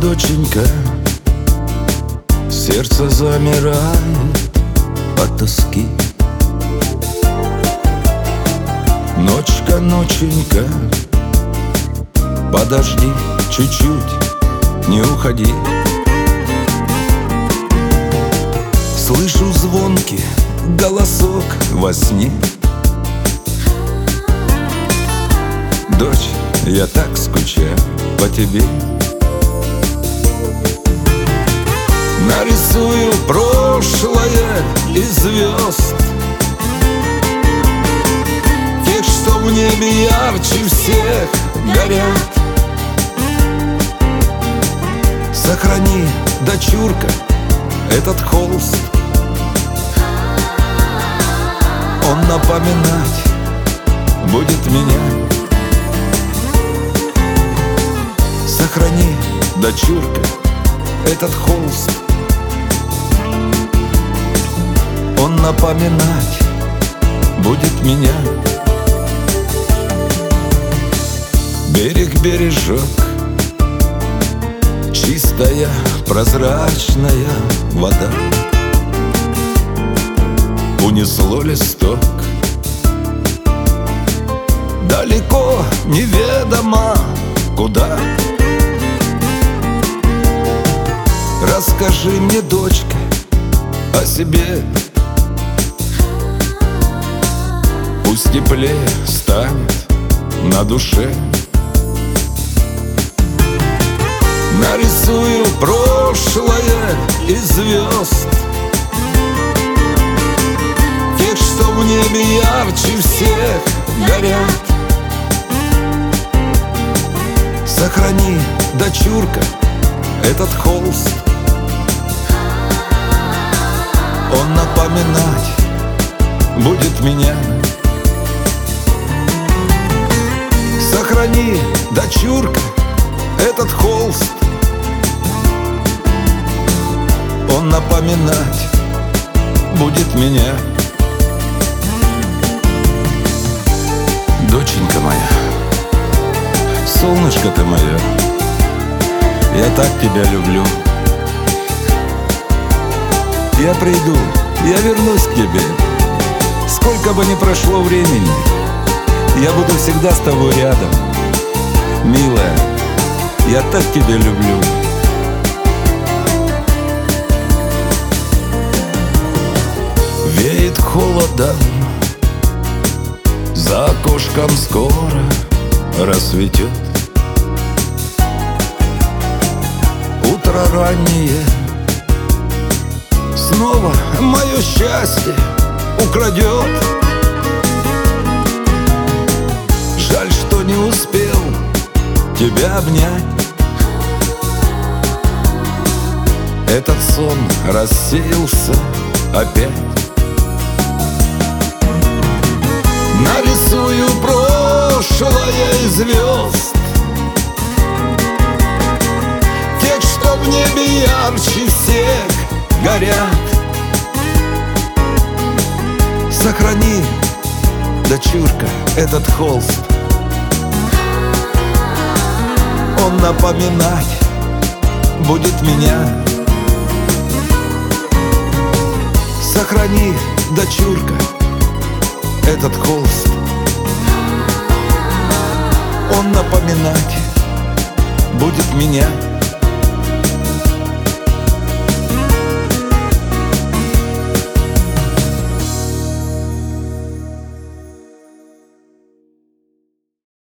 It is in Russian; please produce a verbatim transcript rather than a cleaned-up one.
доченька, сердце замирает от тоски. Ночка, ноченька, подожди чуть-чуть, не уходи. Слышу звонкий голосок во сне. Дочь, я так скучаю по тебе. Нарисую прошлое из звезд, тех, что в небе ярче всех горят. Сохрани, дочурка, этот холст, он напоминать будет меня. Сохрани, дочурка, этот холст, он напоминать будет меня. Берег, бережок, чистая, прозрачная вода. Унесло листок далеко, неведомо куда. Расскажи мне, дочка, о себе. Пусть теплее станет на душе. Нарисую прошлое из звезд, тех, что в небе ярче всех горят. Сохрани, дочурка, этот холст, он напоминать будет меня. Сохрани, дочурка, этот холст, он напоминать будет меня. Доченька моя, солнышко ты мое, я так тебя люблю. Я приду, я вернусь к тебе. Сколько бы ни прошло времени, я буду всегда с тобой рядом. Милая, я так тебя люблю. Веет холодом, за окошком скоро рассветет. Утро раннее снова мое счастье украдет. Жаль, что не успел тебя обнять. Этот сон рассеялся опять. Нарисую прошлое из звезд, тех, что в небе ярче всех горят. Сохрани, дочурка, этот холст, он напоминать будет меня. Сохрани, дочурка, этот холст, он напоминать будет меня.